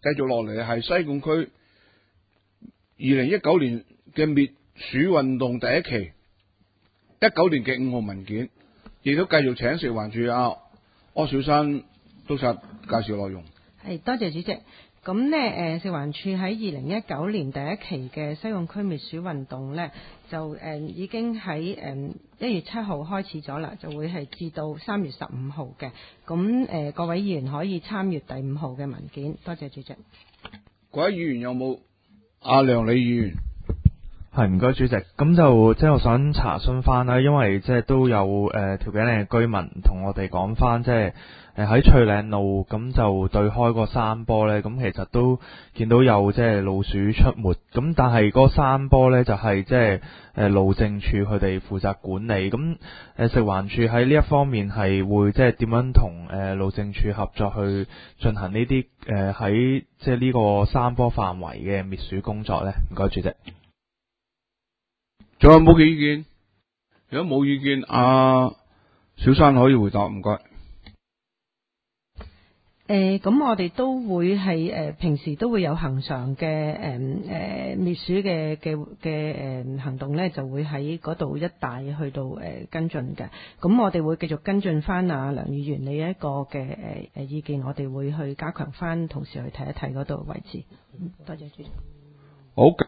繼續落嚟係西貢區2019年嘅滅鼠運動第一期19年嘅5號文件，亦都繼續請食環署柯小珊督察介紹內容。 係，多謝主席。咁呢，食環署喺2019年第一期嘅西貢區滅鼠運動呢，就已經喺1月7號開始咗啦，就會係至到3月15號嘅。咁各位議員可以參閱第5號嘅文件。多謝主席。 各位議員有冇？梁李議員。 係，唔該主席。咁就即係我想查詢翻啦，因為即係都有調景嶺嘅居民同我哋講翻，即係喺翠嶺路咁就對開個山坡咧，咁其實都見到有即係老鼠出沒，咁但係嗰山坡咧就係即係路政署佢哋負責管理，咁食環署喺呢一方面係會即係點樣同路政署合作去進行呢啲喺即係呢個山坡範圍嘅滅鼠工作咧？唔該主席。 仲有冇嘅意見？如果冇意見，小珊可以回答，唔該。 咁我哋都會係平時都會有恆常嘅滅鼠嘅行動咧，就會喺嗰度一帶去到跟進嘅。咁我哋會繼續跟進翻梁議員你一個嘅意見，我哋會去加強翻，同時去睇一睇嗰度位置。多謝主席。 好。